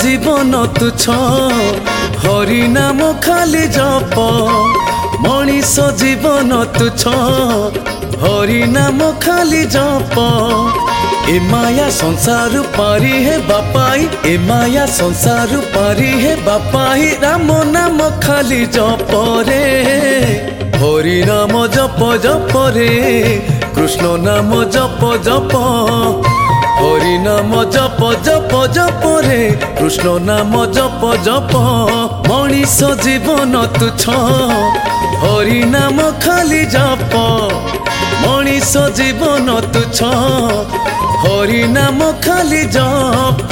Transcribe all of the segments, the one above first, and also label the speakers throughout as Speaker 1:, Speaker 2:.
Speaker 1: जीवन तुच्छ हरि नाम खाली जप मनीष जीवन तुच्छ हरि नाम खाली जप ए माया संसार पारी है बापाई ए माया संसार पारी है बापाई राम नाम खाली जप रे हरि नाम जप जप रे कृष्ण नाम जप जप हरि नाम जप जप जप रे कृष्ण नाम जप जप मनीष जीवन तुच्छ हरि नाम खाली जप मनीष जीवन तुच्छ हरि नाम खाली जप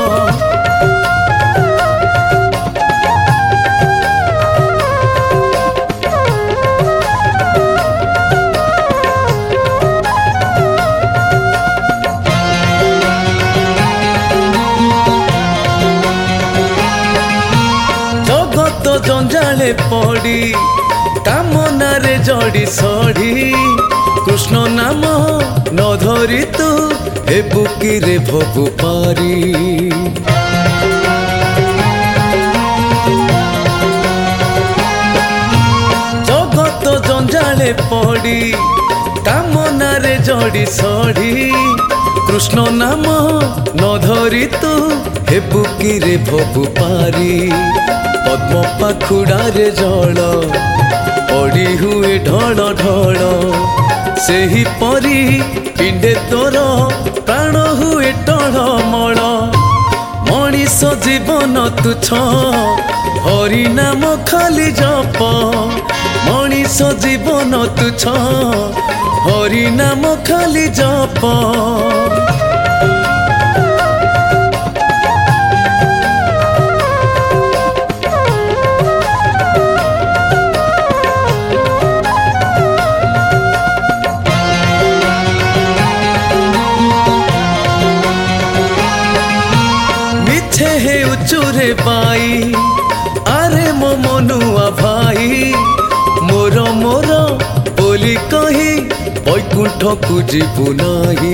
Speaker 1: जंजाले पड़ी कामनारे जड़ी सड़ी कृष्ण नाम न धरी तू हे बुकिरे भगु पारी जगत जंजाले पड़ी कामनारे जड़ी सड़ी कृष्ण नाम न धरी तू हे बुकिरे भगु पारी पद्म पाखुड़ारे जल पड़ी हुए ढल ढल से ही परी पिंडे तोर प्राण हुए टलमल मनीष जीवन तुच्छ हरि नाम खाली जप मनीष जीवन तुच्छ हरि नाम खाली जप चूरे पाई आरे मो मनुआ भाई मोर मोर बोली कही बैकुंठ को जीवु नाही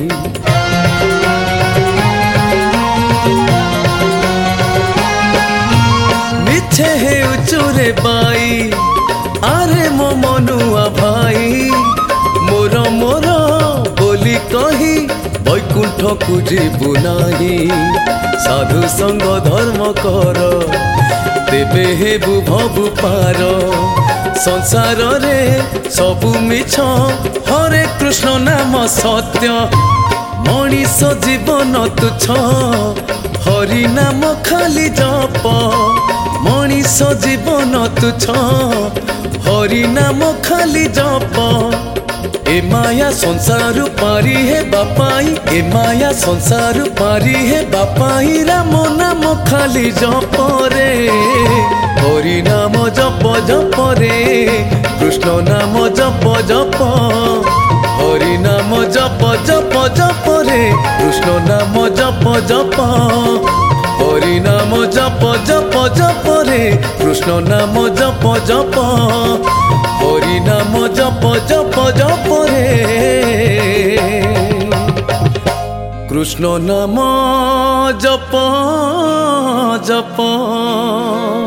Speaker 1: मिछे हे चूरे पाई आरे मो मनुआ भाई मोर मोर बोली कही बैकुंठ को जीवु नाही साधु संग धर्म कर तेबे हेबु भबु पार संसार रे सबु मिछ हरे कृष्ण नाम सत्य मनीष जीवन तुच्छ हरि नाम खाली जप मनीष जीवन तुच्छ हरि नाम खाली जप ए माया संसार पारी है बापाई ए माया संसार पारी है बापाई राम नाम खाली जप रे हरि नाम जप जप रे कृष्ण नाम जप जप हरि नाम जप जप जप रे कृष्ण नाम जप जप हरि नाम जप जप जप रे कृष्ण नाम जप जप हरि नाम जप जप जप रे कृष्ण नाम जप जप।